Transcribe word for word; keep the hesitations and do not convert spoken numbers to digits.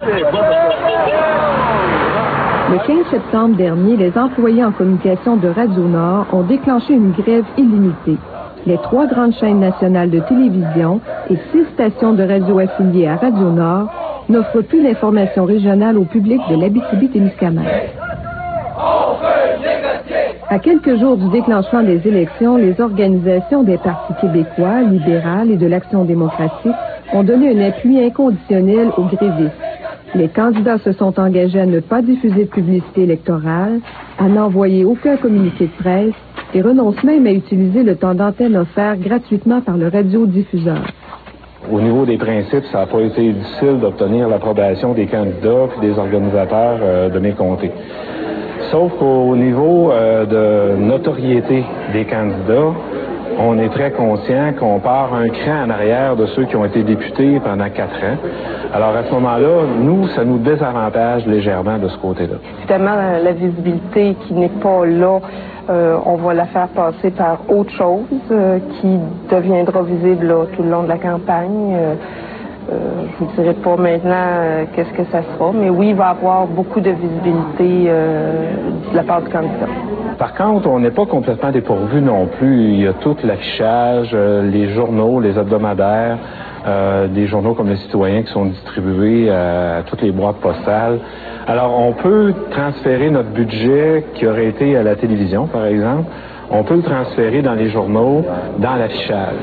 Le quinze septembre dernier, les employés en communication de Radio-Nord ont déclenché une grève illimitée. Les trois grandes chaînes nationales de télévision et six stations de radio affiliées à Radio-Nord n'offrent plus d'informations régionales au public de l'Abitibi-Témiscamingue. À quelques jours du déclenchement des élections, les organisations des partis québécois, libéral et de l'Action démocratique ont donné un appui inconditionnel aux grévistes. Les candidats se sont engagés à ne pas diffuser de publicité électorale, à n'envoyer aucun communiqué de presse et renoncent même à utiliser le temps d'antenne offert gratuitement par le radiodiffuseur. Au niveau des principes, ça n'a pas été difficile d'obtenir l'approbation des candidats et des organisateurs euh, de mes comtés. Sauf qu'au niveau euh, de notoriété des candidats, on est très conscient qu'on part un cran en arrière de ceux qui ont été députés pendant quatre ans. Alors à ce moment-là, nous, ça nous désavantage légèrement de ce côté-là. Évidemment, la visibilité qui n'est pas là, euh, on va la faire passer par autre chose euh, qui deviendra visible là, tout le long de la campagne. Euh, euh, je ne vous dirai pas maintenant euh, qu'est-ce que ça sera, mais oui, il va y avoir beaucoup de visibilité euh, de la part du candidat. Par contre, on n'est pas complètement dépourvu non plus. Il y a tout l'affichage, euh, les journaux, les hebdomadaires, euh, des journaux comme Le Citoyen qui sont distribués à, à toutes les boîtes postales. Alors, on peut transférer notre budget qui aurait été à la télévision, par exemple, on peut le transférer dans les journaux, dans l'affichage.